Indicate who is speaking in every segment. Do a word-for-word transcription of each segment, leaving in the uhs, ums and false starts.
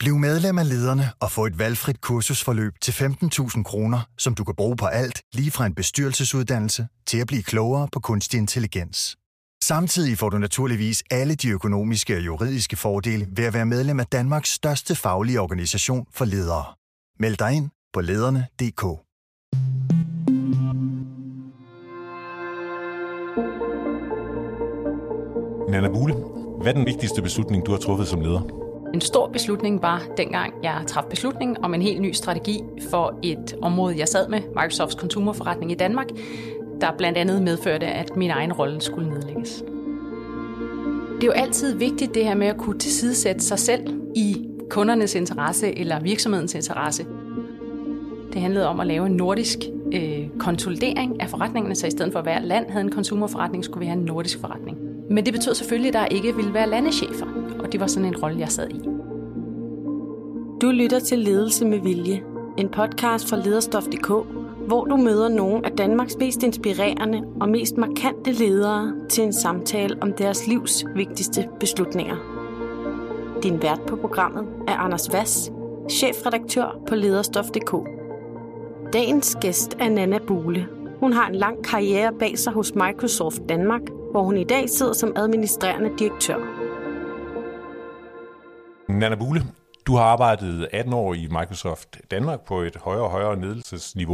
Speaker 1: Bliv medlem af Lederne og få et valgfrit kursusforløb til femten tusind kroner, som du kan bruge på alt, lige fra en bestyrelsesuddannelse til at blive klogere på kunstig intelligens. Samtidig får du naturligvis alle de økonomiske og juridiske fordele ved at være medlem af Danmarks største faglige organisation for ledere. Meld dig ind på lederne punktum d k.
Speaker 2: Nanna Buhle, hvad er den vigtigste beslutning, du har truffet som leder?
Speaker 3: En stor beslutning var dengang, jeg traf beslutningen om en helt ny strategi for et område, jeg sad med, Microsofts consumerforretning i Danmark, der blandt andet medførte, at min egen rolle skulle nedlægges. Det er jo altid vigtigt det her med at kunne tilsidesætte sig selv i kundernes interesse eller virksomhedens interesse. Det handlede om at lave en nordisk øh, konsolidering af forretningerne, så i stedet for at hver land havde en consumerforretning, skulle vi have en nordisk forretning. Men det betød selvfølgelig, at der ikke ville være landechefer, og det var sådan en rolle, jeg sad i.
Speaker 4: Du lytter til Ledelse med Vilje, en podcast fra lederstof punktum d k, hvor du møder nogle af Danmarks mest inspirerende og mest markante ledere til en samtale om deres livs vigtigste beslutninger. Din vært på programmet er Anders Hvass, chefredaktør på lederstof punktum d k. Dagens gæst er Nanna Buhle. Hun har en lang karriere bag sig hos Microsoft Danmark, hvor hun i dag sidder som administrerende direktør.
Speaker 2: Nanna Buhle, du har arbejdet atten år i Microsoft Danmark på et højere og højere ledelsesniveau.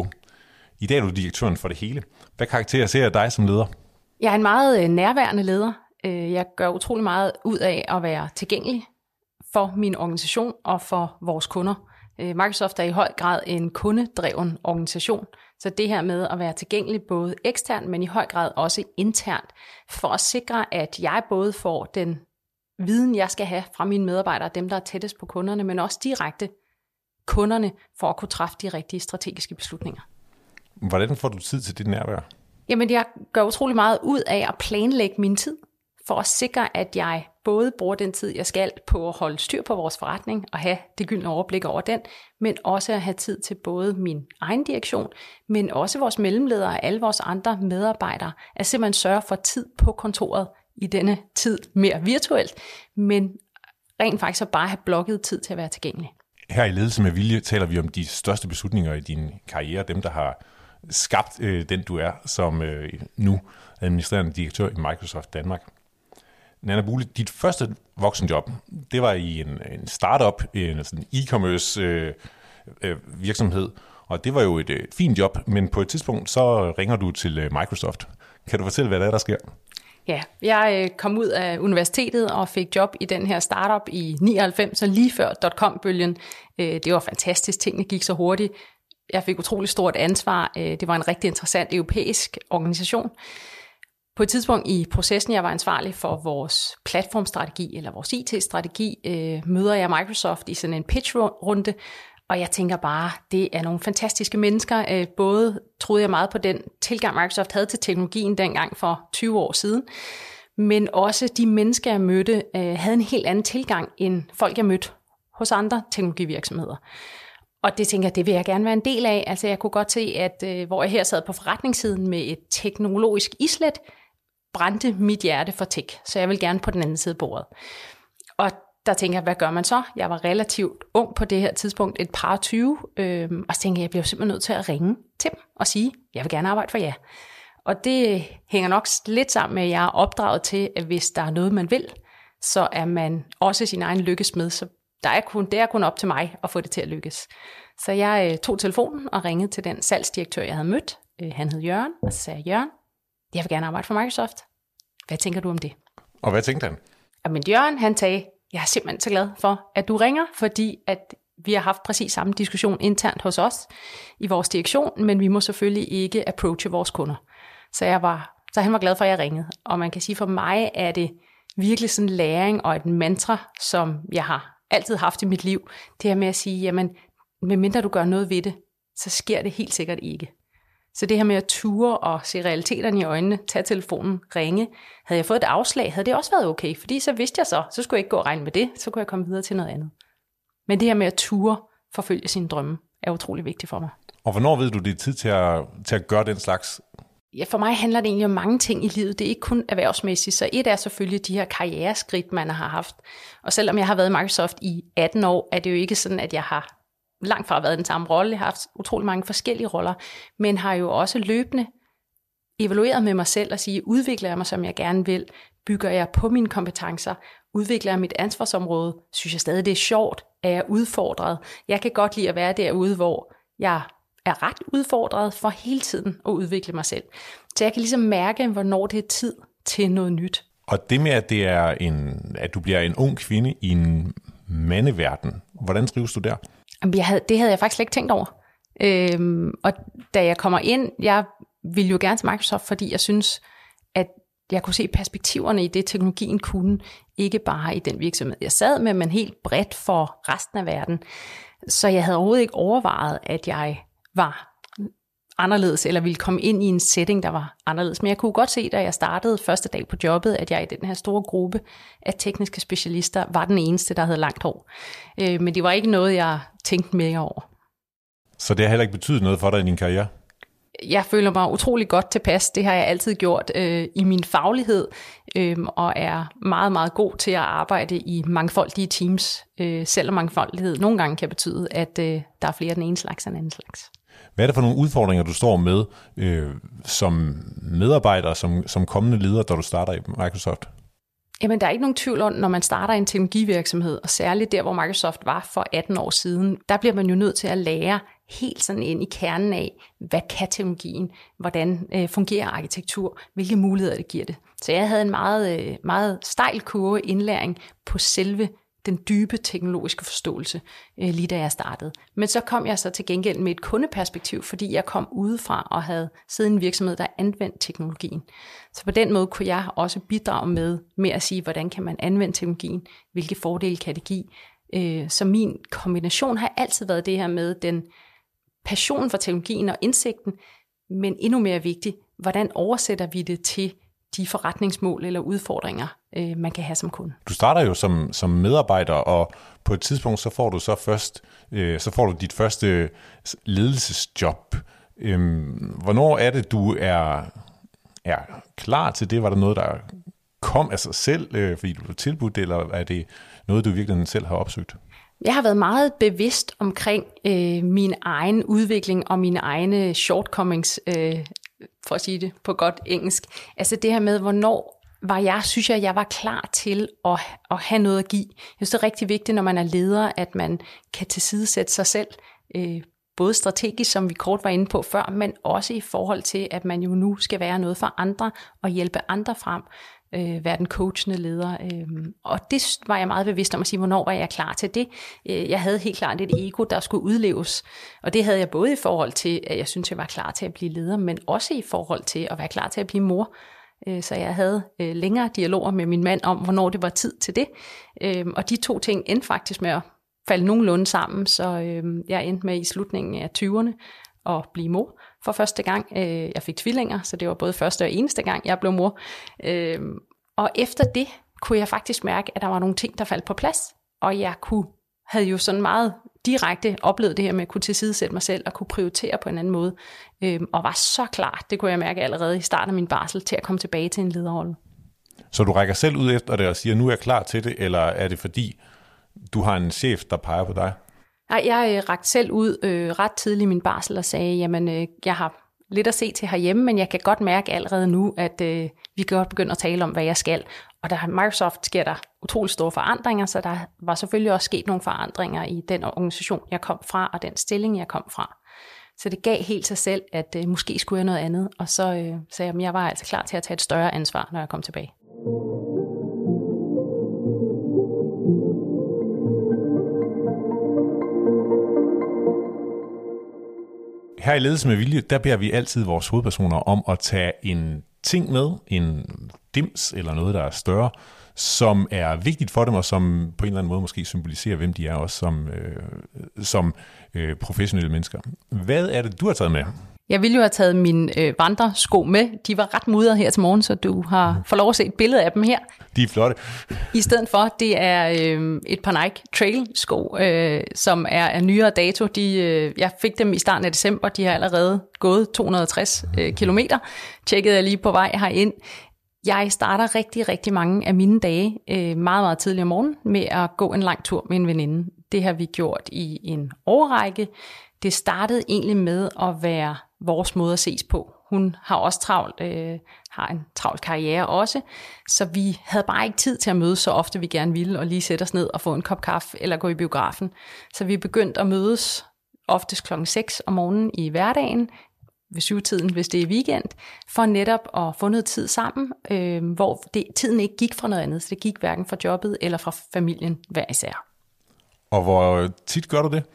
Speaker 2: I dag er du direktøren for det hele. Hvad karakteriserer dig som leder?
Speaker 3: Jeg er en meget nærværende leder. Jeg gør utrolig meget ud af at være tilgængelig for min organisation og for vores kunder. Microsoft er i høj grad en kundedreven organisation, så det her med at være tilgængelig både eksternt, men i høj grad også internt, for at sikre, at jeg både får den viden, jeg skal have fra mine medarbejdere, dem der er tættest på kunderne, men også direkte kunderne, for at kunne træffe de rigtige strategiske beslutninger.
Speaker 2: Hvordan får du tid til dit nærvær?
Speaker 3: Jamen, jeg gør utrolig meget ud af at planlægge min tid, for at sikre, at jeg både bruger den tid, jeg skal på at holde styr på vores forretning og have det gyldne overblik over den, men også at have tid til både min egen direktion, men også vores mellemledere og alle vores andre medarbejdere, at simpelthen sørge for tid på kontoret i denne tid mere virtuelt, men rent faktisk at bare have blokket tid til at være tilgængelig.
Speaker 2: Her i Ledelse med Vilje taler vi om de største beslutninger i din karriere, dem der har skabt øh, den du er som øh, nu administrerende direktør i Microsoft Danmark. Nanna Buhle, dit første voksenjob, det var i en, en startup, en sådan e-commerce øh, øh, virksomhed, og det var jo et øh, fint job, men på et tidspunkt så ringer du til øh, Microsoft. Kan du fortælle, hvad der er, der sker?
Speaker 3: Ja, jeg kom ud af universitetet og fik job i den her startup i nioghalvfems, så lige før dot-com-bølgen. Det var fantastisk, tingene gik så hurtigt. Jeg fik utrolig stort ansvar. Det var en rigtig interessant europæisk organisation. På et tidspunkt i processen, jeg var ansvarlig for vores platformstrategi eller vores I T-strategi, møder jeg Microsoft i sådan en pitch-runde, og jeg tænker bare, det er nogle fantastiske mennesker. Både troede jeg meget på den tilgang, Microsoft havde til teknologien dengang for tyve år siden, men også de mennesker, jeg mødte, havde en helt anden tilgang end folk, jeg mødte hos andre teknologivirksomheder. Og det tænker jeg, det vil jeg gerne være en del af. Altså jeg kunne godt se, at hvor jeg her sad på forretningssiden med et teknologisk islet, brændte mit hjerte for tech, så jeg vil gerne på den anden side af bordet. Og der tænker jeg, hvad gør man så? Jeg var relativt ung på det her tidspunkt, et par tyve, øh, og så tænker jeg, jeg bliver simpelthen nødt til at ringe til dem og sige, jeg vil gerne arbejde for jer. Og det hænger nok lidt sammen med, at jeg er opdraget til, at hvis der er noget, man vil, så er man også sin egen lykkesmed, så der er kun, det er kun op til mig at få det til at lykkes. Så jeg øh, tog telefonen og ringede til den salgsdirektør, jeg havde mødt. Øh, han hed Jørgen, og så sagde Jørgen, jeg vil gerne arbejde for Microsoft. Hvad tænker du om det?
Speaker 2: Og hvad tænkte han?
Speaker 3: Men Jørgen, han sagde, jeg er simpelthen så glad for, at du ringer, fordi at vi har haft præcis samme diskussion internt hos os i vores direktion, men vi må selvfølgelig ikke approache vores kunder. Så, jeg var, så han var glad for, at jeg ringede. Og man kan sige, for mig er det virkelig sådan en læring og et mantra, som jeg har altid haft i mit liv. Det her med at sige, jamen, medmindre du gør noget ved det, så sker det helt sikkert ikke. Så det her med at ture og se realiteterne i øjnene, tage telefonen, ringe. Havde jeg fået et afslag, havde det også været okay, fordi så vidste jeg så, så skulle jeg ikke gå og regne med det, så kunne jeg komme videre til noget andet. Men det her med at ture, forfølge sine drømme, er utrolig vigtigt for mig.
Speaker 2: Og hvornår ved du, det er tid til at, til at gøre den slags?
Speaker 3: Ja, for mig handler det egentlig om mange ting i livet. Det er ikke kun erhvervsmæssigt. Så et er selvfølgelig de her karriereskridt, man har haft. Og selvom jeg har været i Microsoft i atten år, er det jo ikke sådan, at jeg har langt fra været den samme rolle. Jeg har haft utrolig mange forskellige roller, men har jo også løbende evalueret med mig selv og sige, udvikler jeg mig, som jeg gerne vil? Bygger jeg på mine kompetencer? Udvikler jeg mit ansvarsområde? Synes jeg stadig, det er sjovt? Er jeg udfordret? Jeg kan godt lide at være derude, hvor jeg er ret udfordret for hele tiden at udvikle mig selv. Så jeg kan ligesom mærke, hvornår det er tid til noget nyt.
Speaker 2: Og det med, at, det er en, at du bliver en ung kvinde i en mandeverden, hvordan trives du der?
Speaker 3: Jeg havde, det havde jeg faktisk slet ikke tænkt over. Øhm, og da jeg kommer ind, jeg ville jo gerne til Microsoft, fordi jeg synes, at jeg kunne se perspektiverne i det, teknologien kunne, ikke bare i den virksomhed, jeg sad med, men helt bredt for resten af verden. Så jeg havde overhovedet ikke overvejet, at jeg var anderledes, eller ville komme ind i en setting, der var anderledes. Men jeg kunne godt se, da jeg startede første dag på jobbet, at jeg i den her store gruppe af tekniske specialister var den eneste, der havde langt hår. Øh, men det var ikke noget, jeg tænkte mere over.
Speaker 2: Så det har heller ikke betydet noget for dig i din karriere?
Speaker 3: Jeg føler mig utrolig godt tilpas. Det har jeg altid gjort øh, i min faglighed, øh, og er meget, meget god til at arbejde i mangfoldige teams, øh, selvom mangfoldighed nogle gange kan betyde, at øh, der er flere af den ene slags end den anden slags.
Speaker 2: Hvad er det for nogle udfordringer, du står med øh, som medarbejder, som, som kommende leder, da du starter i Microsoft?
Speaker 3: Jamen, der er ikke nogen tvivl om, når man starter en teknologivirksomhed, og særligt der, hvor Microsoft var for atten år siden, der bliver man jo nødt til at lære helt sådan ind i kernen af, hvad kan teknologien, hvordan øh, fungerer arkitektur, hvilke muligheder det giver det. Så jeg havde en meget, øh, meget stejl kurve indlæring på selve den dybe teknologiske forståelse, øh, lige da jeg startede. Men så kom jeg så til gengæld med et kundeperspektiv, fordi jeg kom udefra og havde siddet i en virksomhed, der anvendte teknologien. Så på den måde kunne jeg også bidrage med, med at sige, hvordan kan man anvende teknologien, hvilke fordele kan det give. Øh, så min kombination har altid været det her med den passion for teknologien og indsigten, men endnu mere vigtigt, hvordan oversætter vi det til de forretningsmål eller udfordringer, øh, man kan have som kunde.
Speaker 2: Du starter jo som, som medarbejder, og på et tidspunkt så får du så først, øh, så får du dit første ledelsesjob. Øhm, hvornår er det, du er, er klar til det? Var der noget, der kom af sig selv, øh, fordi du blev tilbudt, eller er det noget, du virkelig selv har opsøgt?
Speaker 3: Jeg har været meget bevidst omkring øh, min egen udvikling og mine egne shortcomings, øh, for at sige det på godt engelsk. Altså det her med, hvornår var jeg, synes jeg, jeg var klar til at, at have noget at give. Jeg synes, det er rigtig vigtigt, når man er leder, at man kan tilsidesætte sig selv, øh, både strategisk, som vi kort var inde på før, men også i forhold til, at man jo nu skal være noget for andre og hjælpe andre frem. Øh, være den coachende leder. Øh, og det var jeg meget bevidst om at sige, hvornår var jeg klar til det. Øh, jeg havde helt klart et ego, der skulle udleves. Og det havde jeg både i forhold til, at jeg synes, jeg var klar til at blive leder, men også i forhold til at være klar til at blive mor. Øh, så jeg havde øh, længere dialoger med min mand om, hvornår det var tid til det. Øh, og de to ting endte faktisk med at falde nogenlunde sammen, så øh, jeg endte med i slutningen af tyverne at blive mor for første gang. Jeg fik tvillinger, så det var både første og eneste gang, jeg blev mor. Og efter det kunne jeg faktisk mærke, at der var nogle ting, der faldt på plads. Og jeg kunne, havde jo sådan meget direkte oplevet det her med at kunne tilsidesætte mig selv og kunne prioritere på en anden måde. Og var så klar, det kunne jeg mærke allerede i starten af min barsel, til at komme tilbage til en lederrolle. Så
Speaker 2: du rækker selv ud efter det og siger, nu er jeg klar til det, eller er det fordi, du har en chef, der peger på dig?
Speaker 3: Nej, jeg øh, rakte selv ud øh, ret tidligt i min barsel og sagde, jamen øh, jeg har lidt at se til herhjemme, men jeg kan godt mærke allerede nu, at øh, vi kan godt begynde at tale om, hvad jeg skal. Og der Microsoft sker der utrolig store forandringer, så der var selvfølgelig også sket nogle forandringer i den organisation, jeg kom fra, og den stilling, jeg kom fra. Så det gav helt sig selv, at øh, måske skulle jeg noget andet, og så øh, sagde jeg, at jeg var altså klar til at tage et større ansvar, når jeg kom tilbage.
Speaker 2: Her i Ledelse med Vilje, der beder vi altid vores hovedpersoner om at tage en ting med, en dims eller noget, der er større, som er vigtigt for dem, og som på en eller anden måde måske symboliserer, hvem de er også som, øh, som øh, professionelle mennesker. Hvad er det, du har taget med?
Speaker 3: Jeg ville jo have taget mine øh, vandresko med. De var ret mudrede her til morgen, så du har fået lov at se et billede af dem her.
Speaker 2: De er flotte.
Speaker 3: I stedet for, det er øh, et par Nike Trail-sko, øh, som er af nyere dato. De, øh, jeg fik dem i starten af december. De har allerede gået to hundrede og tres øh, kilometer. Tjekkede jeg lige på vej herind. Jeg starter rigtig, rigtig mange af mine dage øh, meget, meget tidlig om morgenen med at gå en lang tur med en veninde. Det har vi gjort i en årrække. Det startede egentlig med at være vores måde at ses på. Hun har også travlt, øh, har en travl karriere også, så vi havde bare ikke tid til at mødes så ofte, vi gerne ville, og lige sætte os ned og få en kop kaffe eller gå i biografen. Så vi begyndte at mødes oftest klokken seks om morgenen i hverdagen, ved syvtiden, hvis det er weekend, for netop at få noget tid sammen, øh, hvor det, tiden ikke gik fra noget andet, så det gik hverken fra jobbet eller fra familien hver især.
Speaker 2: Og hvor tit gør du det?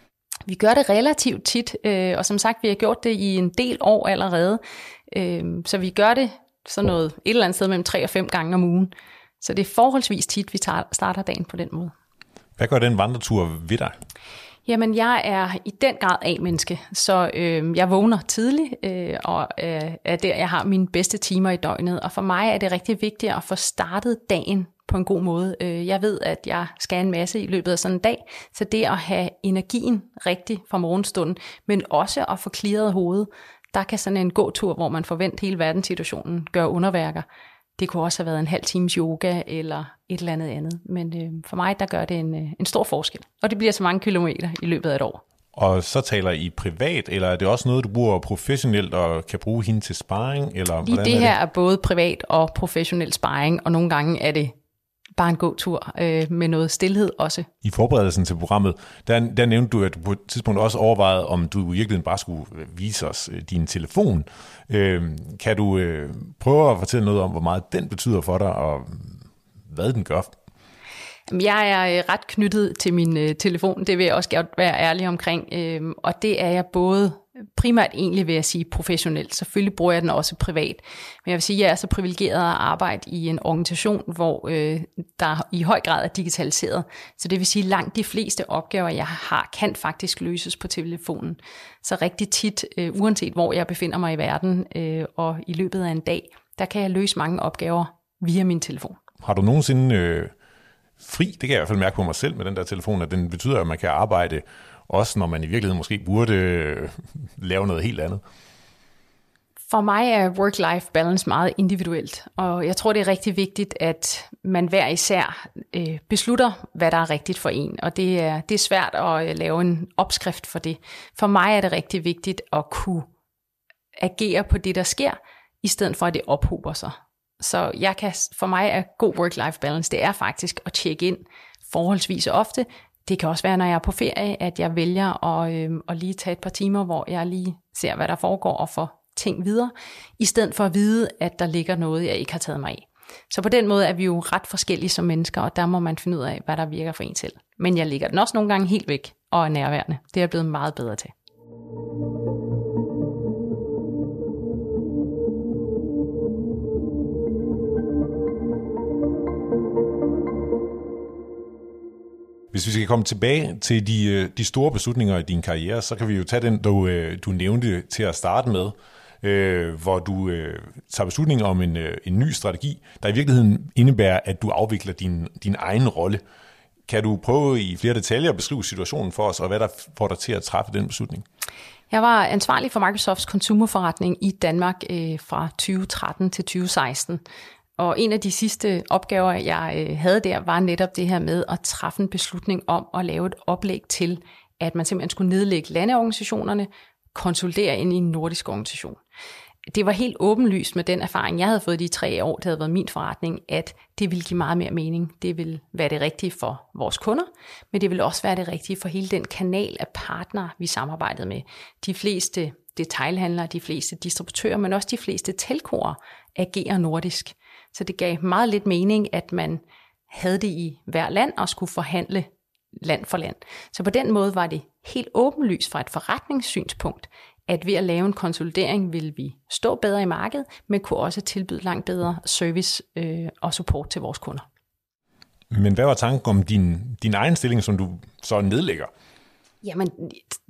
Speaker 3: Vi gør det relativt tit, øh, og som sagt, vi har gjort det i en del år allerede, øh, så vi gør det sådan noget et eller andet sted mellem tre og fem gange om ugen. Så det er forholdsvis tit, vi tager, starter dagen på den måde.
Speaker 2: Hvad gør den vandretur ved dig?
Speaker 3: Jamen, jeg er i den grad A-menneske, så øh, jeg vågner tidligt, øh, og øh, er der, jeg har mine bedste timer i døgnet. Og for mig er det rigtig vigtigt at få startet dagen på en god måde. Jeg ved, at jeg skal en masse i løbet af sådan en dag, så det at have energien rigtig fra morgenstunden, men også at få clearet hovedet, der kan sådan en gåtur, hvor man forventer hele verdenssituationen, gøre underværker. Det kunne også have været en halv times yoga eller et eller andet andet, men øh, for mig, der gør det en, en stor forskel. Og det bliver så mange kilometer i løbet af et år.
Speaker 2: Og så taler I privat, eller er det også noget, du bruger professionelt og kan bruge hende til sparring? Eller
Speaker 3: Lige det, er det her er både privat og professionel sparring, og nogle gange er det bare en god tur øh, med noget stilhed også.
Speaker 2: I forberedelsen til programmet, der, der nævnte du, at du på et tidspunkt også overvejede, om du i virkeligheden bare skulle vise os øh, din telefon. Øh, kan du øh, prøve at fortælle noget om, hvor meget den betyder for dig, og hvad den gør?
Speaker 3: Jeg er ret knyttet til min øh, telefon, det vil jeg også gerne være ærlig omkring, øh, og det er jeg både primært egentlig vil jeg sige professionelt. Selvfølgelig bruger jeg den også privat, men jeg vil sige, at jeg er så privilegeret at arbejde i en organisation, hvor øh, der i høj grad er digitaliseret. Så det vil sige, at langt de fleste opgaver, jeg har, kan faktisk løses på telefonen. Så rigtig tit, øh, uanset hvor jeg befinder mig i verden, øh, og i løbet af en dag, der kan jeg løse mange opgaver via min telefon.
Speaker 2: Har du nogensinde øh, fri? Det kan jeg i hvert fald mærke på mig selv med den der telefon, at den betyder, at man kan arbejde også når man i virkeligheden måske burde øh, lave noget helt andet.
Speaker 3: For mig er work-life balance meget individuelt, og jeg tror, det er rigtig vigtigt, at man hver især øh, beslutter, hvad der er rigtigt for en, og det er, det er svært at lave en opskrift for det. For mig er det rigtig vigtigt at kunne agere på det, der sker, i stedet for, at det ophober sig. Så jeg kan, for mig er god work-life balance, det er faktisk at tjekke ind forholdsvis ofte. Det kan også være, når jeg er på ferie, at jeg vælger at, øh, at lige tage et par timer, hvor jeg lige ser, hvad der foregår og får ting videre, i stedet for at vide, at der ligger noget, jeg ikke har taget mig af. Så på den måde er vi jo ret forskellige som mennesker, og der må man finde ud af, hvad der virker for en selv. Men jeg lægger den også nogle gange helt væk og er nærværende. Det er jeg blevet meget bedre til.
Speaker 2: Hvis vi skal komme tilbage til de, de store beslutninger i din karriere, så kan vi jo tage den, du, du nævnte til at starte med, øh, hvor du øh, tager beslutninger om en, en ny strategi, der i virkeligheden indebærer, at du afvikler din, din egen rolle. Kan du prøve i flere detaljer at beskrive situationen for os, og hvad der får dig til at træffe den beslutning?
Speaker 3: Jeg var ansvarlig for Microsofts consumerforretning i Danmark øh, fra tyve tretten til tyve seksten. Og en af de sidste opgaver, jeg havde der, var netop det her med at træffe en beslutning om at lave et oplæg til, at man simpelthen skulle nedlægge landeorganisationerne, konsolidere ind i en nordisk organisation. Det var helt åbenlyst med den erfaring, jeg havde fået de tre år, det havde været min forretning, at det ville give meget mere mening. Det ville være det rigtige for vores kunder, men det ville også være det rigtige for hele den kanal af partnere, vi samarbejdede med. De fleste detailhandlere, de fleste distributører, men også de fleste telcoer agerer nordisk. Så det gav meget lidt mening, at man havde det i hver land og skulle forhandle land for land. Så på den måde var det helt åbenlyst fra et forretningssynspunkt, at ved at lave en konsolidering ville vi stå bedre i markedet, men kunne også tilbyde langt bedre service øh, og support til vores kunder.
Speaker 2: Men hvad var tanken om din, din egen stilling, som du så nedlægger?
Speaker 3: Jamen,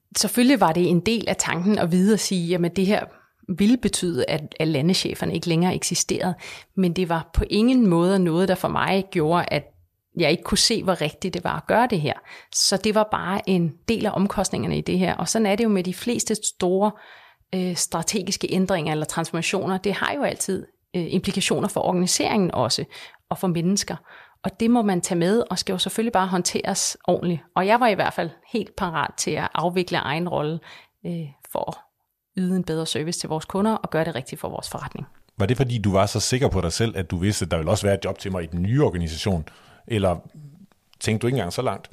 Speaker 3: selvfølgelig var det en del af tanken at vide og sige, jamen det her ville betyde, at, at landescheferne ikke længere eksisterede, men det var på ingen måde noget, der for mig gjorde, at jeg ikke kunne se, hvor rigtigt det var at gøre det her. Så det var bare en del af omkostningerne i det her, og sådan er det jo med de fleste store øh, strategiske ændringer eller transformationer. Det har jo altid øh, implikationer for organiseringen også, og for mennesker. Og det må man tage med, og skal jo selvfølgelig bare håndteres ordentligt. Og jeg var i hvert fald helt parat til at afvikle egen rolle øh, for at yde en bedre service til vores kunder og gøre det rigtigt for vores forretning.
Speaker 2: Var det fordi, du var så sikker på dig selv, at du vidste, at der ville også være et job til mig i den nye organisation? Eller tænkte du ikke engang så langt?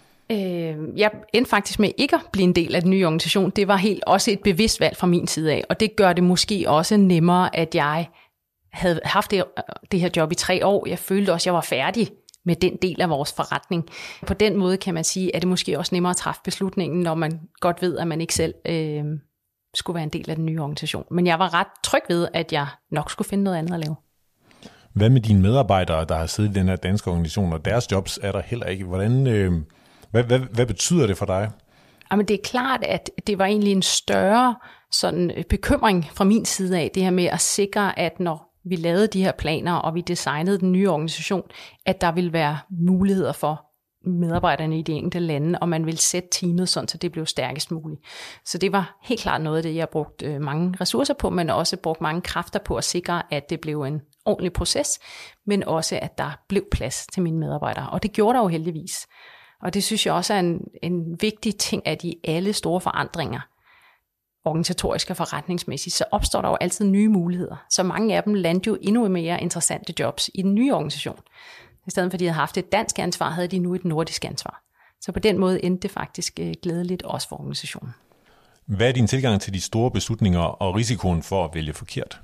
Speaker 3: Øh, jeg endte faktisk med ikke at blive en del af den nye organisation. Det var helt også et bevidst valg fra min side af, og det gør det måske også nemmere, at jeg havde haft det, det her job i tre år. Jeg følte også, at jeg var færdig med den del af vores forretning. På den måde kan man sige, at det måske også nemmere at træffe beslutningen, når man godt ved, at man ikke selv øh, skulle være en del af den nye organisation. Men jeg var ret tryg ved, at jeg nok skulle finde noget andet at lave.
Speaker 2: Hvad med dine medarbejdere, der har siddet i den her danske organisation, og deres jobs er der heller ikke? Hvordan, øh, hvad, hvad, hvad betyder det for dig?
Speaker 3: Jamen, det er klart, at det var egentlig en større sådan, bekymring fra min side af, det her med at sikre, at når vi lavede de her planer, og vi designede den nye organisation, at der ville være muligheder for medarbejderne i de enkelte lande, og man ville sætte teamet sådan, så det blev stærkest muligt. Så det var helt klart noget af det, jeg har brugt mange ressourcer på, men også brugt mange kræfter på at sikre, at det blev en ordentlig proces, men også, at der blev plads til mine medarbejdere. Og det gjorde der jo heldigvis. Og det synes jeg også er en, en vigtig ting, at i alle store forandringer, organisatorisk og forretningsmæssigt, så opstår der jo altid nye muligheder. Så mange af dem landte jo endnu mere interessante jobs i den nye organisation. I stedet for, at de havde haft et dansk ansvar, havde de nu et nordisk ansvar. Så på den måde endte det faktisk glædeligt også for organisationen.
Speaker 2: Hvad er din tilgang til de store beslutninger og risikoen for at vælge forkert?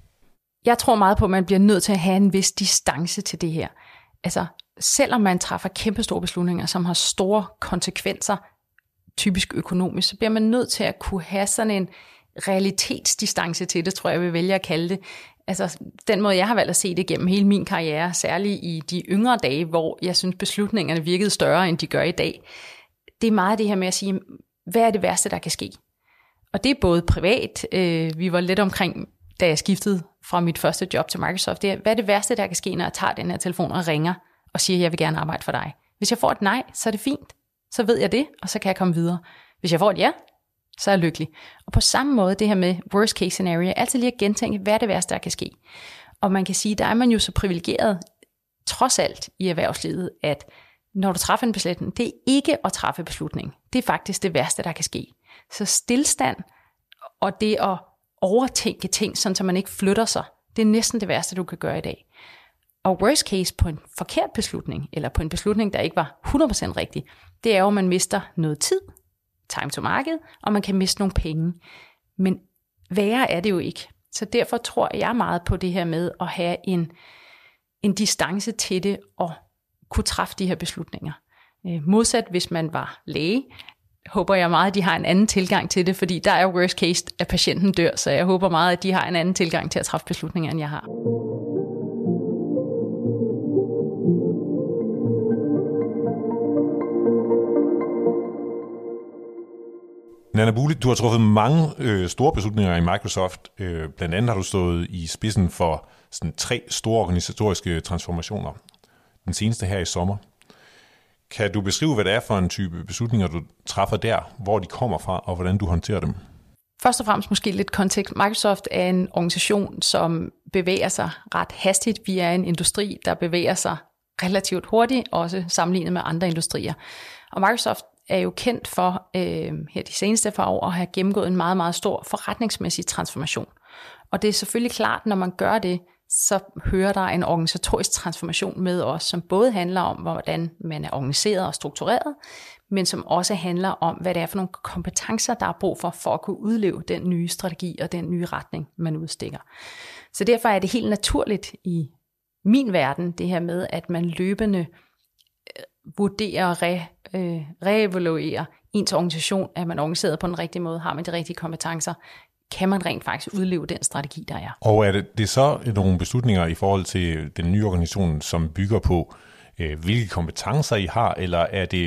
Speaker 3: Jeg tror meget på, at man bliver nødt til at have en vis distance til det her. Altså, selvom man træffer kæmpe store beslutninger, som har store konsekvenser, typisk økonomisk, så bliver man nødt til at kunne have sådan en realitetsdistance til det, tror jeg, jeg vil vælge at kalde det. Altså, den måde, jeg har valgt at se det gennem hele min karriere, særligt i de yngre dage, hvor jeg synes, beslutningerne virkede større, end de gør i dag. Det er meget det her med at sige, hvad er det værste, der kan ske? Og det er både privat, øh, vi var lidt omkring, da jeg skiftede fra mit første job til Microsoft, det er, hvad er det værste, der kan ske, når jeg tager den her telefon og ringer og siger, jeg vil gerne arbejde for dig. Hvis jeg får et nej, så er det fint. Så ved jeg det, og så kan jeg komme videre. Hvis jeg får et ja, så er jeg lykkelig. Og på samme måde, det her med worst case scenario, altid lige at gentænke, hvad er det værste, der kan ske. Og man kan sige, der er man jo så privilegeret, trods alt i erhvervslivet, at når du træffer en beslutning, det er ikke at træffe beslutning. Det er faktisk det værste, der kan ske. Så stillstand og det at overtænke ting, sådan så man ikke flytter sig, det er næsten det værste, du kan gøre i dag. Og worst case på en forkert beslutning, eller på en beslutning, der ikke var hundrede procent rigtig, det er jo, at man mister noget tid, time to market, og man kan miste nogle penge. Men værre er det jo ikke. Så derfor tror jeg meget på det her med at have en, en distance til det, og kunne træffe de her beslutninger. Modsat hvis man var læge, håber jeg meget, at de har en anden tilgang til det, fordi der er worst case, at patienten dør, så jeg håber meget, at de har en anden tilgang til at træffe beslutninger, end jeg har.
Speaker 2: Nanna Bule, du har truffet mange øh, store beslutninger i Microsoft. Øh, blandt andet har du stået i spidsen for sådan, tre store organisatoriske transformationer. Den seneste her i sommer. Kan du beskrive, hvad det er for en type beslutninger, du træffer der, hvor de kommer fra, og hvordan du håndterer dem?
Speaker 3: Først og fremmest måske lidt kontekst. Microsoft er en organisation, som bevæger sig ret hastigt. Vi er en industri, der bevæger sig relativt hurtigt, også sammenlignet med andre industrier. Og Microsoft er jo kendt for øh, her de seneste par år at have gennemgået en meget, meget stor forretningsmæssig transformation. Og det er selvfølgelig klart, når man gør det, så hører der en organisatorisk transformation med os, som både handler om, hvordan man er organiseret og struktureret, men som også handler om, hvad det er for nogle kompetencer, der er brug for, for at kunne udleve den nye strategi og den nye retning, man udstikker. Så derfor er det helt naturligt i min verden, det her med, at man løbende vurderer og re, øh, reevaluerer ens organisation, er man organiseret på den rigtige måde, har man de rigtige kompetencer, kan man rent faktisk udleve den strategi, der er.
Speaker 2: Og er det, det er så nogle beslutninger i forhold til den nye organisation, som bygger på, øh, hvilke kompetencer I har, eller er det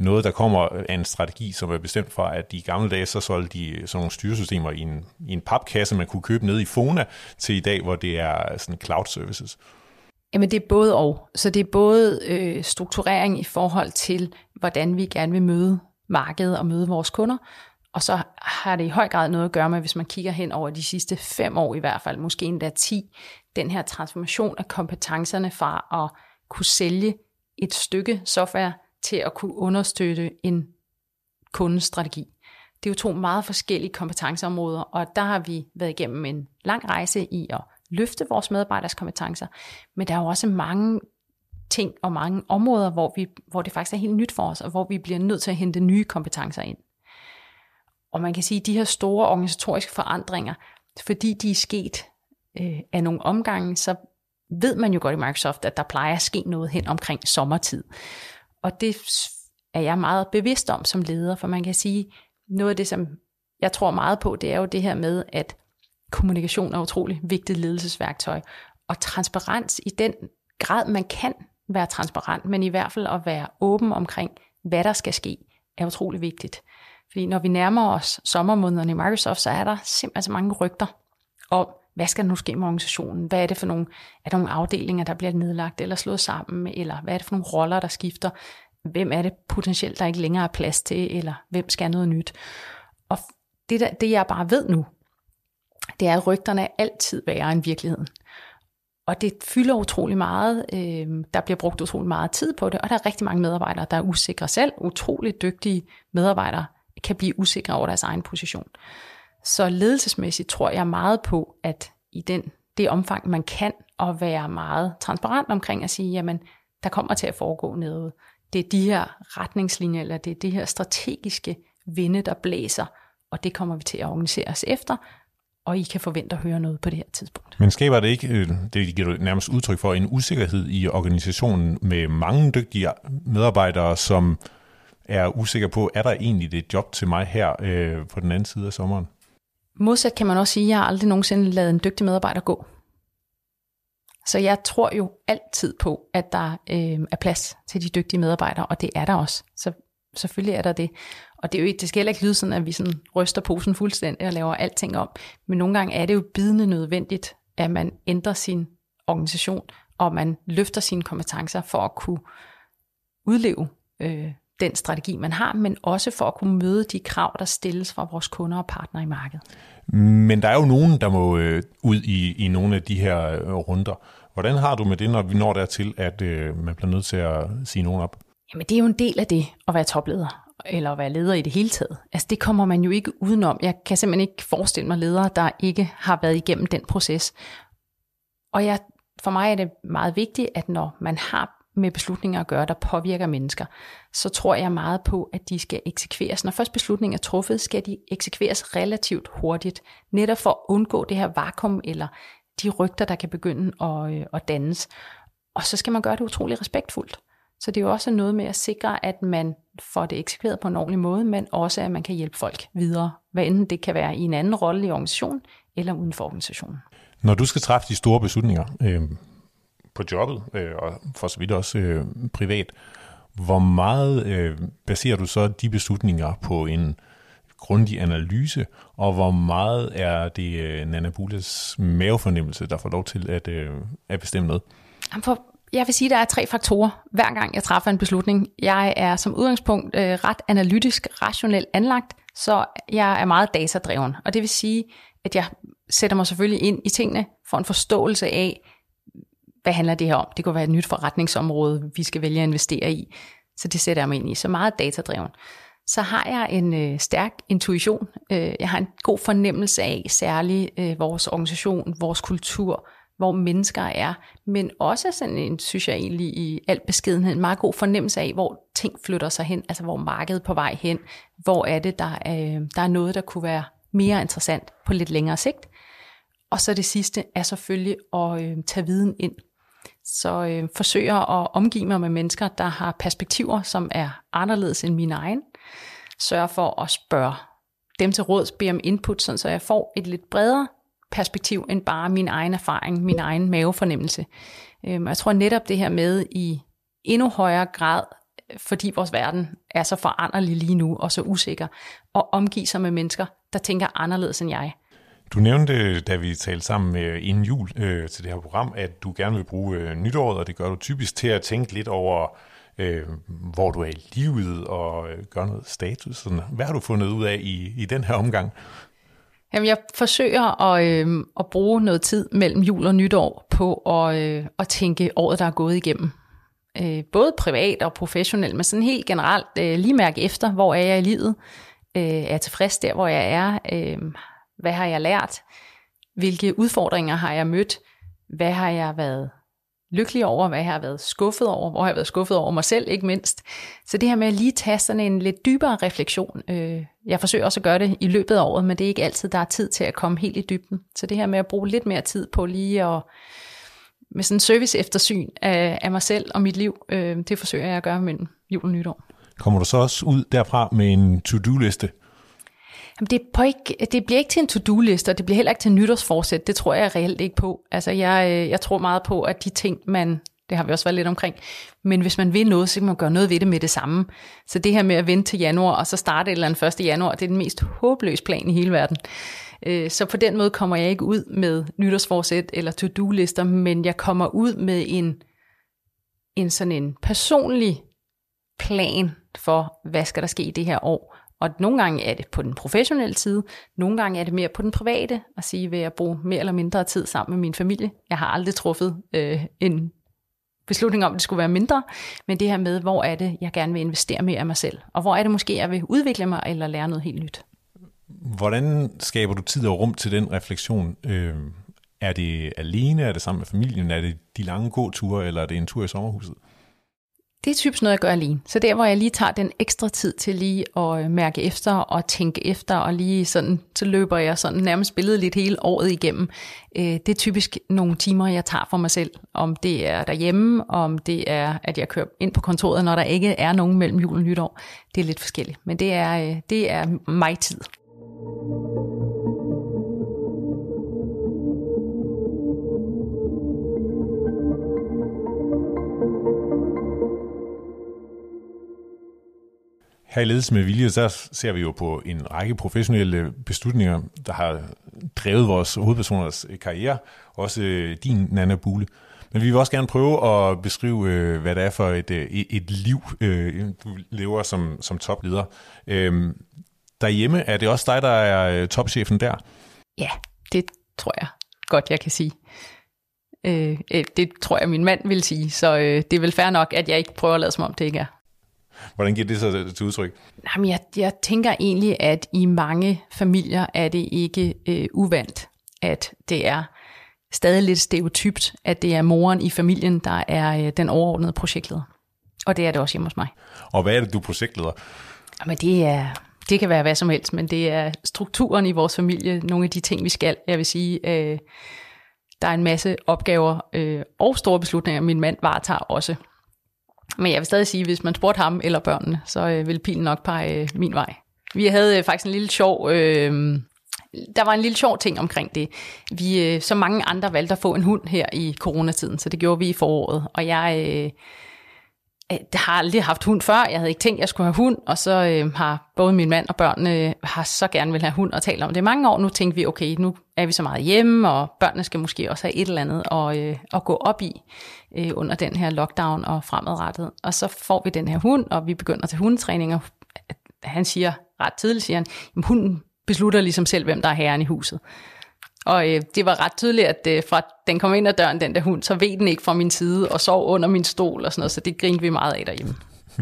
Speaker 2: noget, der kommer af en strategi, som er bestemt fra, at i gamle dage, så solgte de sådan nogle styresystemer i en, i en papkasse, man kunne købe ned i Fona, til i dag, hvor det er sådan cloud services.
Speaker 3: Jamen det er både og. Så det er både øh, strukturering i forhold til, hvordan vi gerne vil møde markedet og møde vores kunder, og så har det i høj grad noget at gøre med, hvis man kigger hen over de sidste fem år i hvert fald, måske endda ti, den her transformation af kompetencerne fra at kunne sælge et stykke software til at kunne understøtte en kundestrategi. Det er jo to meget forskellige kompetenceområder, og der har vi været igennem en lang rejse i at løfte vores medarbejderes kompetencer, men der er jo også mange ting og mange områder, hvor, vi, hvor det faktisk er helt nyt for os, og hvor vi bliver nødt til at hente nye kompetencer ind. Og man kan sige, at de her store organisatoriske forandringer, fordi de er sket øh, af nogle omgange, så ved man jo godt i Microsoft, at der plejer at ske noget hen omkring sommertid. Og det er jeg meget bevidst om som leder, for man kan sige, noget af det, som jeg tror meget på, det er jo det her med, at kommunikation er utrolig vigtigt ledelsesværktøj, og transparens i den grad, man kan være transparent, men i hvert fald at være åben omkring, hvad der skal ske, er utrolig vigtigt. Fordi når vi nærmer os sommermånederne i Microsoft, så er der simpelthen så mange rygter om, hvad skal der nu ske med organisationen? Hvad er det for nogle, er der nogle afdelinger, der bliver nedlagt eller slået sammen? Eller hvad er det for nogle roller, der skifter? Hvem er det potentielt, der ikke længere er plads til? Eller hvem skal noget nyt? Og det, der, det jeg bare ved nu, det er, at rygterne altid værre end virkeligheden. Og det fylder utrolig meget. Øh, der bliver brugt utrolig meget tid på det, og der er rigtig mange medarbejdere, der er usikre selv. Utrolig dygtige medarbejdere kan blive usikre over deres egen position. Så ledelsesmæssigt tror jeg meget på, at i den, det omfang, man kan, at være meget transparent omkring at sige, jamen, der kommer til at foregå noget. Det er de her retningslinjer, eller det er de her strategiske vinde, der blæser, og det kommer vi til at organisere os efter, og I kan forvente at høre noget på det her tidspunkt. Men
Speaker 2: skaber det ikke, det giver du nærmest udtryk for, en usikkerhed i organisationen med mange dygtige medarbejdere, som er usikre på, er der egentlig et job til mig her øh, på den anden side af sommeren?
Speaker 3: Modsat kan man også sige, at jeg har aldrig nogensinde ladet en dygtig medarbejder gå. Så jeg tror jo altid på, at der øh, er plads til de dygtige medarbejdere, og det er der også. Så selvfølgelig er der det. Og det, er jo, det skal heller ikke lyde sådan, at vi sådan ryster posen fuldstændig og laver alting om. Men nogle gange er det jo bidende nødvendigt, at man ændrer sin organisation, og man løfter sine kompetencer for at kunne udleve øh, den strategi, man har, men også for at kunne møde de krav, der stilles fra vores kunder og partnere i markedet.
Speaker 2: Men der er jo nogen, der må øh, ud i, i nogle af de her øh, runder. Hvordan har du med det, når vi når dertil, at øh, man bliver nødt til at sige nogen op?
Speaker 3: Jamen det er jo en del af det at være topleder, eller at være leder i det hele taget. Altså det kommer man jo ikke udenom. Jeg kan simpelthen ikke forestille mig ledere, der ikke har været igennem den proces. Og jeg, for mig er det meget vigtigt, at når man har med beslutninger at gøre, der påvirker mennesker, så tror jeg meget på, at de skal eksekveres. Når først beslutningen er truffet, skal de eksekveres relativt hurtigt, netop for at undgå det her vakuum, eller de rygter, der kan begynde at, øh, at dannes. Og så skal man gøre det utrolig respektfuldt. Så det er jo også noget med at sikre, at man får det eksekveret på en ordentlig måde, men også at man kan hjælpe folk videre, hvad enten det kan være i en anden rolle i organisationen, eller uden for organisationen.
Speaker 2: Når du skal træffe de store beslutninger øh, på jobbet, øh, og for så vidt også øh, privat, hvor meget øh, baserer du så de beslutninger på en grundig analyse, og hvor meget er det øh, Nanna Bulles mavefornemmelse, der får lov til at, øh, at bestemme noget?
Speaker 3: For jeg vil sige, at der er tre faktorer, hver gang jeg træffer en beslutning. Jeg er som udgangspunkt øh, ret analytisk, rationelt anlagt, så jeg er meget datadreven. Og det vil sige, at jeg sætter mig selvfølgelig ind i tingene for en forståelse af, hvad handler det her om? Det kunne være et nyt forretningsområde, vi skal vælge at investere i. Så det sætter jeg mig ind i. Så meget datadreven. Så har jeg en øh, stærk intuition. Øh, jeg har en god fornemmelse af, særligt øh, vores organisation, vores kultur, hvor mennesker er, men også sådan en, synes jeg egentlig i al beskedenhed, en meget god fornemmelse af, hvor ting flytter sig hen, altså hvor markedet er på vej hen, hvor er det, der er, der er noget, der kunne være mere interessant på lidt længere sigt. Og så det sidste er selvfølgelig at øh, tage viden ind. Så øh, forsøger at omgive mig med mennesker, der har perspektiver, som er anderledes end mine egne. Sørger for at spørge dem til råds, bede om input, så jeg får et lidt bredere perspektiv end bare min egen erfaring, min egen mavefornemmelse. Jeg tror netop det her med i endnu højere grad fordi vores verden er så foranderlig lige nu og så usikker, og omgive sig med mennesker, der tænker anderledes end jeg.
Speaker 2: Du nævnte, da vi talte sammen øh, inden jul øh, til det her program, at du gerne vil bruge øh, nytåret, og det gør du typisk til at tænke lidt over, øh, hvor du er i livet, og øh, gøre noget status. Sådan. Hvad har du fundet ud af i, i den her omgang?
Speaker 3: Jamen, jeg forsøger at, øh, at bruge noget tid mellem jul og nytår på at, øh, at tænke året, der er gået igennem. Øh, både privat og professionelt, men sådan helt generelt øh, lige mærke efter, hvor er jeg i livet? Øh, er jeg tilfreds der, hvor jeg er? Øh, hvad har jeg lært? Hvilke udfordringer har jeg mødt? Hvad har jeg været lykkelig over? Hvad har jeg været skuffet over? Hvor har jeg været skuffet over mig selv, ikke mindst? Så det her med at lige tage sådan en lidt dybere refleksion. Øh, jeg forsøger også at gøre det i løbet af året, men det er ikke altid, der er tid til at komme helt i dybden. Så det her med at bruge lidt mere tid på lige at med sådan en service eftersyn af, af mig selv og mit liv, øh, det forsøger jeg at gøre mellem jul og nytår.
Speaker 2: Kommer du så også ud derfra med en to-do-liste?
Speaker 3: Jamen det, på ikke, det bliver ikke til en to-do-liste, og det bliver heller ikke til nytårsforsæt. Det tror jeg reelt ikke på. Altså jeg, jeg tror meget på, at de ting, man, det har vi også været lidt omkring, men hvis man vil noget, så kan man gøre noget ved det med det samme. Så det her med at vente til januar, og så starte et eller andet første januar, det er den mest håbløse plan i hele verden. Så på den måde kommer jeg ikke ud med nytårsforsæt eller to-do-lister, men jeg kommer ud med en, en sådan en personlig plan for, hvad skal der ske i det her år. Og nogle gange er det på den professionelle side, nogle gange er det mere på den private, at sige, vil jeg bruge mere eller mindre tid sammen med min familie. Jeg har aldrig truffet øh, en beslutning om, at det skulle være mindre, men det her med, hvor er det, jeg gerne vil investere mere af mig selv, og hvor er det måske, jeg vil udvikle mig eller lære noget helt nyt.
Speaker 2: Hvordan skaber du tid og rum til den refleksion? Øh, er det alene, er det sammen med familien, er det de lange gåture, eller er det en tur i sommerhuset?
Speaker 3: Det er typisk noget, jeg gør alene. Så der, hvor jeg lige tager den ekstra tid til lige at mærke efter og tænke efter, og lige sådan, så løber jeg sådan nærmest billedet lidt hele året igennem. Det er typisk nogle timer, jeg tager for mig selv. Om det er derhjemme, om det er, at jeg kører ind på kontoret, når der ikke er nogen mellem jul og nytår. Det er lidt forskelligt, men det er, det er mig tid.
Speaker 2: Her i Ledelse med Vilje, så ser vi jo på en række professionelle beslutninger, der har drevet vores hovedpersoners karriere, også din, Nanna Buhle. Men vi vil også gerne prøve at beskrive, hvad det er for et, et liv, du lever som, som topleder. Derhjemme, er det også dig, der er topchefen der?
Speaker 3: Ja, det tror jeg godt, jeg kan sige. Det tror jeg, min mand vil sige, så det er vel fair nok, at jeg ikke prøver at lade som om det ikke er.
Speaker 2: Hvordan giver det så til udtryk?
Speaker 3: Jamen, jeg, jeg tænker egentlig, at i mange familier er det ikke øh, uvandt, at det er stadig lidt stereotypt, at det er moren i familien, der er øh, den overordnede projektleder. Og det er det også hjemme hos mig.
Speaker 2: Og hvad er det, du er projektleder?
Speaker 3: Jamen, det, er, det kan være hvad som helst, men det er strukturen i vores familie, nogle af de ting, vi skal. Jeg vil sige, øh, der er en masse opgaver øh, og store beslutninger, min mand varetager også. Men jeg vil stadig sige, at hvis man spurgte ham eller børnene, så øh, ville pilen nok pege øh, min vej. Vi havde øh, faktisk en lille sjov, øh, der var en lille sjov ting omkring det. Vi, øh, så mange andre valgte at få en hund her i coronatiden, så det gjorde vi i foråret. Og jeg øh, har aldrig haft hund før, jeg havde ikke tænkt, at jeg skulle have hund, og så øh, har både min mand og børnene øh, har så gerne vil have hund og tale om det mange år. Nu tænkte vi, okay, nu er vi så meget hjemme, og børnene skal måske også have et eller andet at, øh, at gå op i øh, under den her lockdown og fremadrettet. Og så får vi den her hund, og vi begynder til hundetræning, og han siger ret tidligt, siger han, jamen, hunden beslutter ligesom selv, hvem der er herren i huset. Og øh, det var ret tydeligt, at øh, fra den kom ind ad døren, den der hund, så ved den ikke fra min side, og sov under min stol og sådan noget, så det grinede vi meget af derhjemme.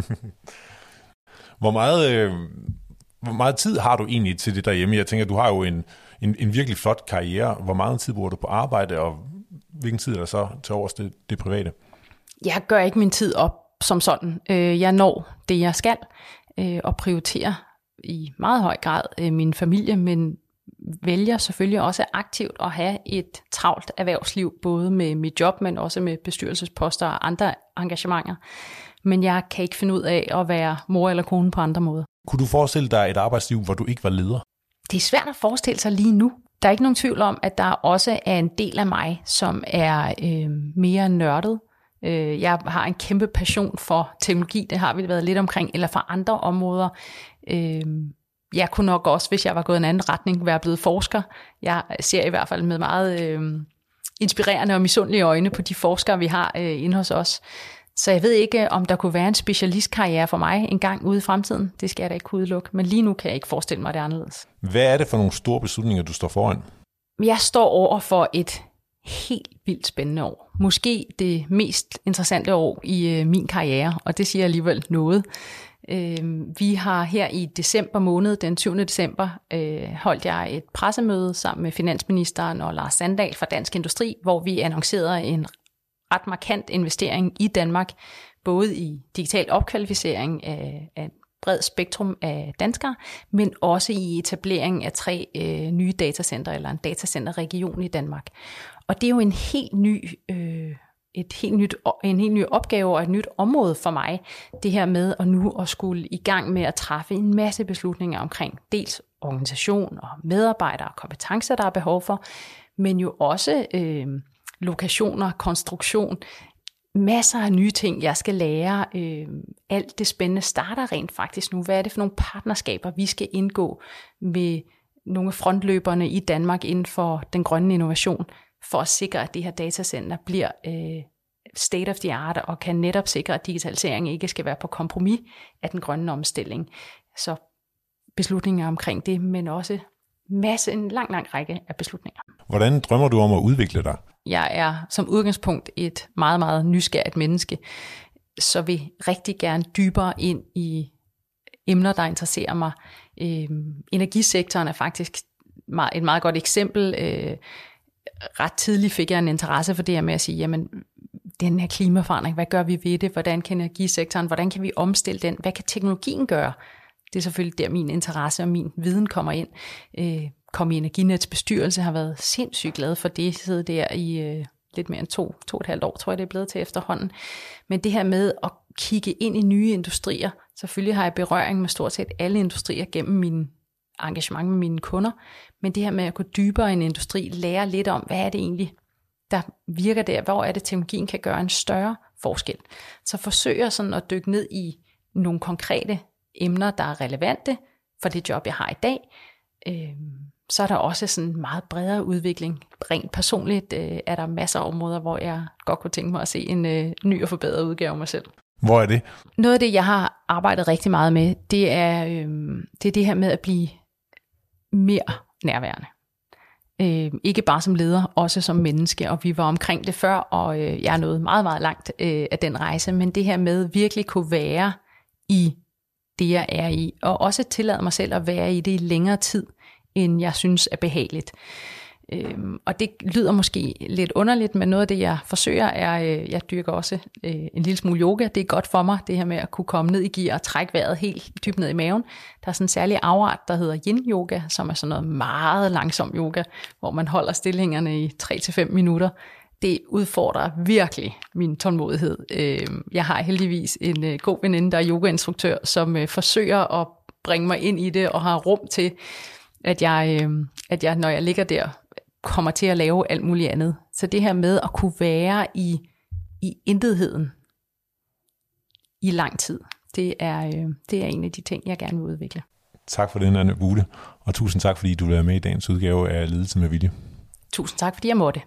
Speaker 2: hvor, meget, øh, hvor meget tid har du egentlig til det derhjemme? Jeg tænker, du har jo en, en, en virkelig flot karriere. Hvor meget tid bruger du på arbejde, og hvilken tid er der så til overs det, det private?
Speaker 3: Jeg gør ikke min tid op som sådan. Jeg når det, jeg skal, og prioriterer i meget høj grad min familie, men vælger selvfølgelig også aktivt at have et travlt erhvervsliv, både med mit job, men også med bestyrelsesposter og andre engagementer. Men jeg kan ikke finde ud af at være mor eller kone på andre måder.
Speaker 2: Kunne du forestille dig et arbejdsliv, hvor du ikke var leder?
Speaker 3: Det er svært at forestille sig lige nu. Der er ikke nogen tvivl om, at der også er en del af mig, som er øh, mere nørdet. Øh, jeg har en kæmpe passion for teknologi, det har vi været lidt omkring, eller for andre områder. Øh, jeg kunne nok også, hvis jeg var gået en anden retning, være blevet forsker. Jeg ser i hvert fald med meget øh, inspirerende og misundelige øjne på de forskere, vi har øh, inde hos os. Så jeg ved ikke, om der kunne være en specialistkarriere for mig en gang ude i fremtiden. Det skal jeg da ikke kunne udelukke, men lige nu kan jeg ikke forestille mig det anderledes.
Speaker 2: Hvad er det for nogle store beslutninger, du står foran?
Speaker 3: Jeg står over for et helt vildt spændende år. Måske det mest interessante år i øh, min karriere, og det siger alligevel noget. Øh, vi har her i december måned, den syvende december, øh, holdt jeg et pressemøde sammen med finansministeren og Lars Sandahl fra Dansk Industri, hvor vi annoncerede en ret markant investering i Danmark, både i digital opkvalificering af, af et bredt spektrum af danskere, men også i etablering af tre øh, nye datacenter, eller en datacenterregion i Danmark. Og det er jo en helt ny, øh, et helt nyt, en helt ny opgave og et nyt område for mig, det her med at nu at skulle i gang med at træffe en masse beslutninger omkring dels organisation og medarbejdere og kompetencer, der er behov for, men jo også øh, lokationer, konstruktion, masser af nye ting, jeg skal lære. Øh, alt det spændende starter rent faktisk nu. Hvad er det for nogle partnerskaber, vi skal indgå med nogle af frontløberne i Danmark inden for den grønne innovation, for at sikre, at det her datacenter bliver øh, state of the art, og kan netop sikre, at digitalisering ikke skal være på kompromis af den grønne omstilling. Så beslutninger omkring det, men også masse, en lang, lang række af beslutninger.
Speaker 2: Hvordan drømmer du om at udvikle dig?
Speaker 3: Jeg er som udgangspunkt et meget, meget nysgerrigt menneske, så vil rigtig gerne dybere ind i emner, der interesserer mig. Øh, energisektoren er faktisk meget, et meget godt eksempel. Øh, ret tidligt fik jeg en interesse for det her med at sige, jamen, den her klimaforandring, hvad gør vi ved det? Hvordan kan energisektoren, hvordan kan vi omstille den? Hvad kan teknologien gøre? Det er selvfølgelig der, min interesse og min viden kommer ind. Øh, kom i Energinets bestyrelse, har været sindssygt glad for det, sidde der i øh, lidt mere end to, to og et halvt år, tror jeg, det er blevet til efterhånden. Men det her med at kigge ind i nye industrier, selvfølgelig har jeg berøring med stort set alle industrier gennem min engagement med mine kunder, men det her med at gå dybere i en industri, lære lidt om, hvad er det egentlig, der virker der, hvor er det, teknologien kan gøre en større forskel. Så forsøger sådan at dykke ned i nogle konkrete emner, der er relevante for det job, jeg har i dag. Øh, så er der også sådan en meget bredere udvikling. Rent personligt øh, er der masser af områder, hvor jeg godt kunne tænke mig at se en øh, ny og forbedret udgave af mig selv.
Speaker 2: Hvor er det?
Speaker 3: Noget af det, jeg har arbejdet rigtig meget med, det er, øh, det, er det her med at blive mere nærværende. Øh, ikke bare som leder, også som menneske, og vi var omkring det før, og øh, jeg er nået meget, meget langt øh, af den rejse, men det her med virkelig kunne være i det, jeg er i, og også tillade mig selv at være i det i længere tid, end jeg synes er behageligt. Øhm, og det lyder måske lidt underligt, men noget af det, jeg forsøger, er, øh, jeg dyrker også øh, en lille smule yoga. Det er godt for mig, det her med at kunne komme ned i gear og trække vejret helt dybt ned i maven. Der er sådan en særlig afart, der hedder yin-yoga, som er sådan noget meget langsom yoga, hvor man holder stillingerne i tre til fem minutter. Det udfordrer virkelig min tålmodighed. Jeg har heldigvis en god veninde, der er yogainstruktør, som forsøger at bringe mig ind i det, og har rum til, at jeg, at jeg, når jeg ligger der, kommer til at lave alt muligt andet. Så det her med at kunne være i, i intetheden i lang tid, det er, det er en af de ting, jeg gerne vil udvikle.
Speaker 2: Tak for det, Nanna Buhle, og tusind tak, fordi du vil være med i dagens udgave af Ledelse med Vilje.
Speaker 3: Tusind tak, fordi jeg måtte.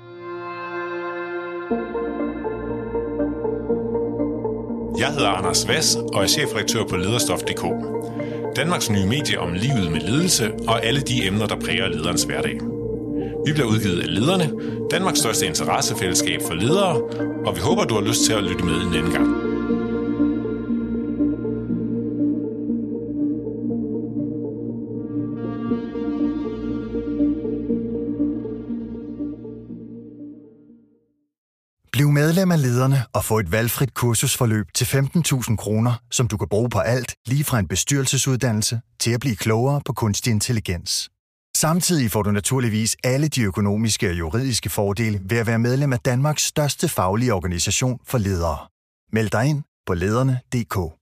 Speaker 2: Jeg hedder Anders Vass og er chefredaktør på lederstof punktum d k. Danmarks nye medie om livet med ledelse og alle de emner, der præger lederens hverdag. Vi bliver udgivet af Lederne, Danmarks største interessefællesskab for ledere, og vi håber, du har lyst til at lytte med en anden gang.
Speaker 1: Bliv medlem af Lederne og få et valgfrit kursusforløb til femten tusind kroner, som du kan bruge på alt, lige fra en bestyrelsesuddannelse til at blive klogere på kunstig intelligens. Samtidig får du naturligvis alle de økonomiske og juridiske fordele ved at være medlem af Danmarks største faglige organisation for ledere. Meld dig ind på lederne punktum d k.